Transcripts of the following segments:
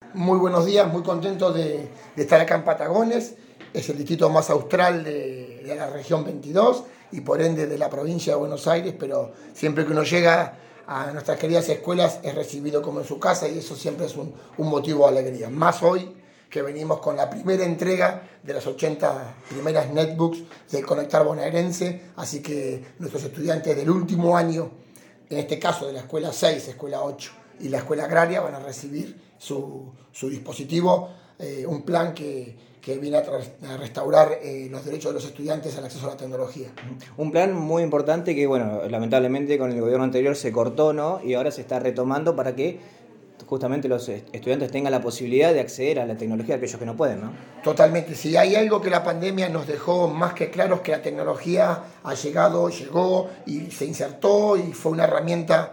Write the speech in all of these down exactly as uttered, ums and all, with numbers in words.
Muy buenos días, muy contento de, de estar acá en Patagones. Es el distrito más austral de, de la región veintidós y por ende de la provincia de Buenos Aires, pero siempre que uno llega a nuestras queridas escuelas es recibido como en su casa y eso siempre es un, un motivo de alegría. Más hoy que venimos con la primera entrega de las ochenta primeras netbooks del Conectar Bonaerense, así que nuestros estudiantes del último año, en este caso de la escuela seis, escuela ocho y la escuela agraria, van a recibir su, su dispositivo, eh, un plan que, que viene a, a restaurar eh, los derechos de los estudiantes al acceso a la tecnología. Un plan muy importante que, bueno, lamentablemente con el gobierno anterior se cortó, ¿no? Y ahora se está retomando para que justamente los estudiantes tengan la posibilidad de acceder a la tecnología, aquellos que no pueden, ¿no? Totalmente. Si hay algo que la pandemia nos dejó más que claro es que la tecnología ha llegado, llegó y se insertó y fue una herramienta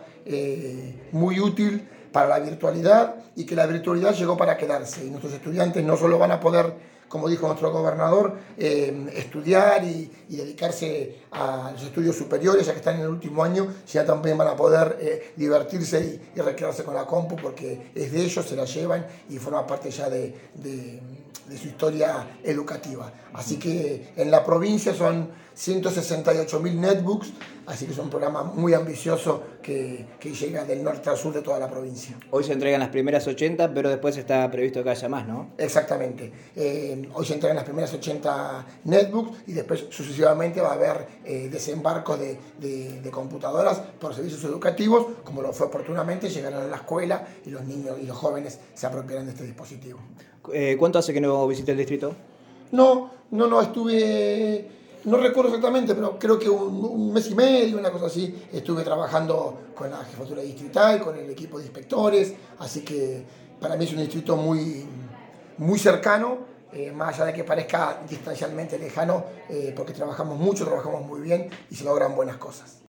eh, muy útil para la virtualidad y que la virtualidad llegó para quedarse. Y nuestros estudiantes no solo van a poder, como dijo nuestro gobernador, eh, estudiar y, y dedicarse a los estudios superiores, ya que están en el último año, sino también van a poder eh, divertirse y, y recrearse con la compu, porque es de ellos, se la llevan y forma parte ya de, de, de su historia educativa. Así que en la provincia son ciento sesenta y ocho mil netbooks, así que es un programa muy ambicioso que, que llega del norte al sur de toda la provincia. Hoy se entregan las primeras ochenta, pero después está previsto que haya más, ¿no? Exactamente. Eh, hoy se entregan las primeras ochenta netbooks y después sucesivamente va a haber eh, desembarcos de, de, de computadoras por servicios educativos, como lo fue oportunamente, llegarán a la escuela y los niños y los jóvenes se apropiarán de este dispositivo. Eh, ¿Cuánto hace que no visita el distrito? No, no, no, estuve, no recuerdo exactamente, pero creo que un, un mes y medio, una cosa así, estuve trabajando con la jefatura distrital, con el equipo de inspectores, así que para mí es un distrito muy, muy cercano, eh, más allá de que parezca distancialmente lejano, eh, porque trabajamos mucho, trabajamos muy bien y se logran buenas cosas.